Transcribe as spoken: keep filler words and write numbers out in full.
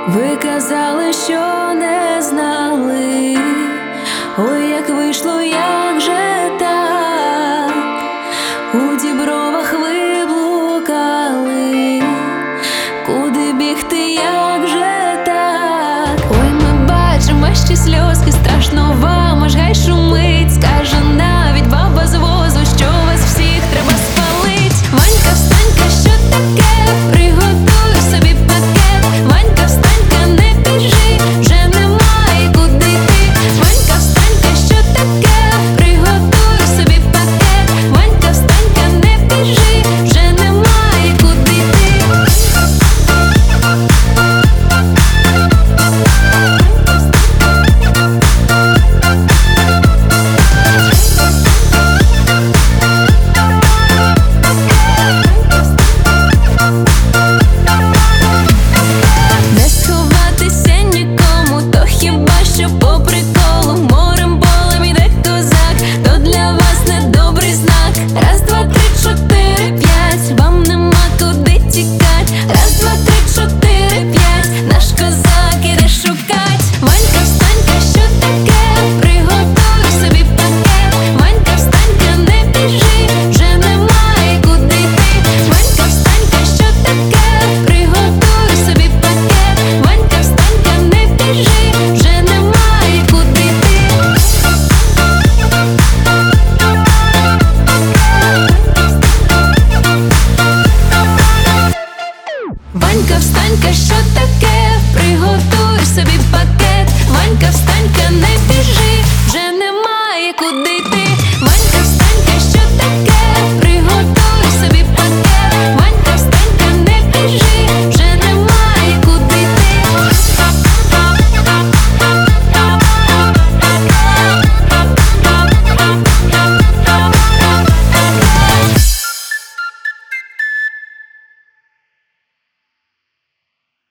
Ви казали, що не знали, ой, як вийшло, як же так, у дібровах ви блукали, куди бігти, як же так. Ой, ми бачимо ваші сльозки, страшно вам, аж гай шумить, скаже навіть баба з возу, що вас всіх треба спалить. Ванька, встанька, що таке? Приготуй собі пакет. Ванька, встанька, не біжи, вже немає куди йти. Ванька, встанька, що таке? Приготуй собі пакет. Ванька, встанька, не біжи, вже немає куди йти. Не сховатися нікому, то хіба що по приколу. Морем, полем іде козак, то для вас недобрий знак. Раз, два, три, чотири, п'ять, вам нема куди тікать. Раз, два, три, чотири, п'ять, наш козак іде шукать. Ванька, встанька, що таке? Приготуй собі пакет. Ванька, встанька, не біжи, вже немає куди йти. Ванька, встанька, що таке? Приготуй собі пакет. Ванька, встанька, не біжи, вже немає куди йти. Ванька, встанька, що таке?